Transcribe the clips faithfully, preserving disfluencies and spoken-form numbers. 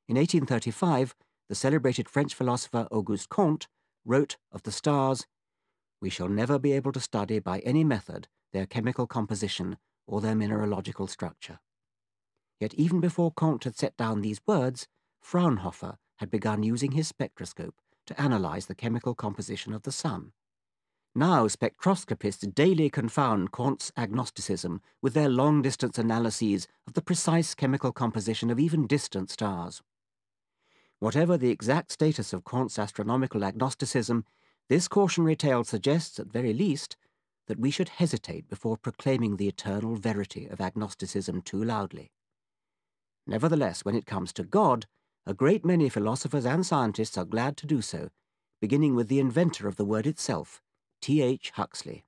In eighteen thirty-five, the celebrated French philosopher Auguste Comte wrote of the stars, "We shall never be able to study by any method their chemical composition or their mineralogical structure." Yet even before Comte had set down these words, Fraunhofer had begun using his spectroscope to analyze the chemical composition of the sun. Now spectroscopists daily confound Comte's agnosticism with their long-distance analyses of the precise chemical composition of even distant stars. Whatever the exact status of Comte's astronomical agnosticism, this cautionary tale suggests, at very least, that we should hesitate before proclaiming the eternal verity of agnosticism too loudly. Nevertheless, when it comes to God, a great many philosophers and scientists are glad to do so, beginning with the inventor of the word itself, T H Huxley.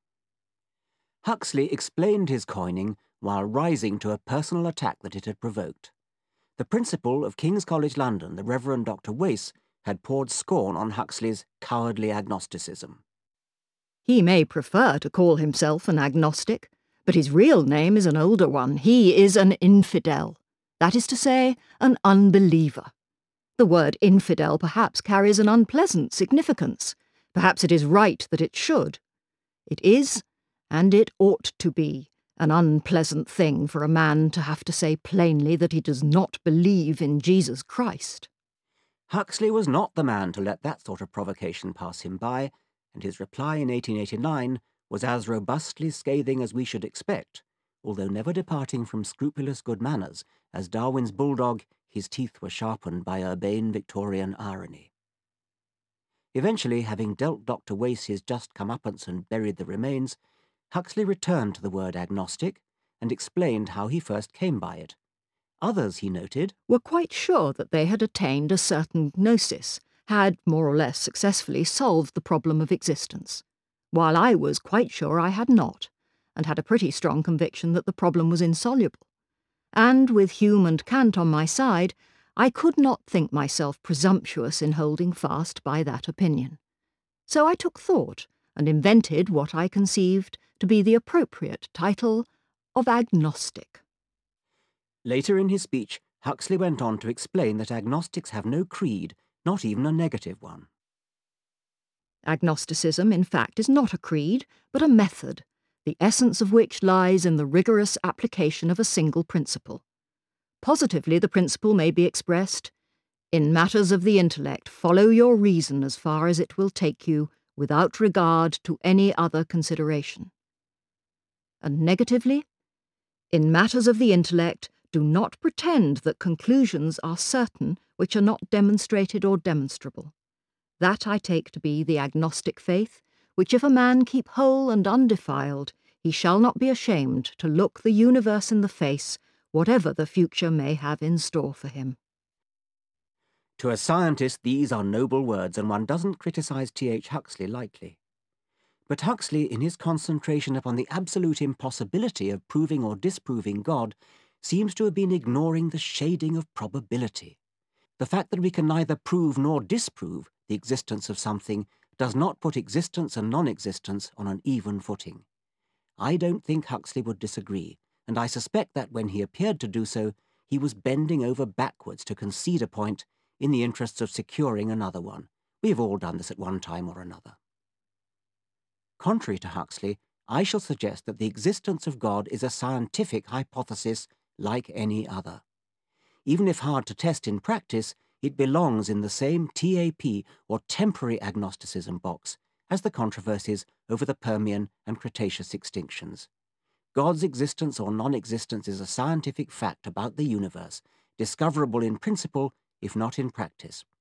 Huxley explained his coining while rising to a personal attack that it had provoked. The principal of King's College London, the Reverend Doctor Wace, had poured scorn on Huxley's cowardly agnosticism. He may prefer to call himself an agnostic, but his real name is an older one. He is an infidel, that is to say, an unbeliever. The word infidel perhaps carries an unpleasant significance. Perhaps it is right that it should. It is, and it ought to be, an unpleasant thing for a man to have to say plainly that he does not believe in Jesus Christ. Huxley was not the man to let that sort of provocation pass him by, and his reply in eighteen eighty-nine was as robustly scathing as we should expect, although never departing from scrupulous good manners, as Darwin's bulldog, his teeth were sharpened by urbane Victorian irony. Eventually, having dealt Doctor Wace his just comeuppance and buried the remains, Huxley returned to the word agnostic and explained how he first came by it. Others, he noted, were quite sure that they had attained a certain gnosis, had more or less successfully solved the problem of existence, while I was quite sure I had not, and had a pretty strong conviction that the problem was insoluble. And with Hume and Kant on my side, I could not think myself presumptuous in holding fast by that opinion. So I took thought and invented what I conceived to be the appropriate title of agnostic. Later in his speech, Huxley went on to explain that agnostics have no creed, not even a negative one. Agnosticism, in fact, is not a creed, but a method, the essence of which lies in the rigorous application of a single principle. Positively, the principle may be expressed, "In matters of the intellect, follow your reason as far as it will take you, without regard to any other consideration." And negatively, "In matters of the intellect, do not pretend that conclusions are certain which are not demonstrated or demonstrable. That I take to be the agnostic faith, which if a man keep whole and undefiled, he shall not be ashamed to look the universe in the face, whatever the future may have in store for him." To a scientist, these are noble words, and one doesn't criticize T H Huxley lightly. But Huxley, in his concentration upon the absolute impossibility of proving or disproving God, seems to have been ignoring the shading of probability. The fact that we can neither prove nor disprove the existence of something does not put existence and non-existence on an even footing. I don't think Huxley would disagree, and I suspect that when he appeared to do so, he was bending over backwards to concede a point in the interests of securing another one. We have all done this at one time or another. Contrary to Huxley, I shall suggest that the existence of God is a scientific hypothesis like any other. Even if hard to test in practice, it belongs in the same T A P or temporary agnosticism box as the controversies over the Permian and Cretaceous extinctions. God's existence or non-existence is a scientific fact about the universe, discoverable in principle if not in practice.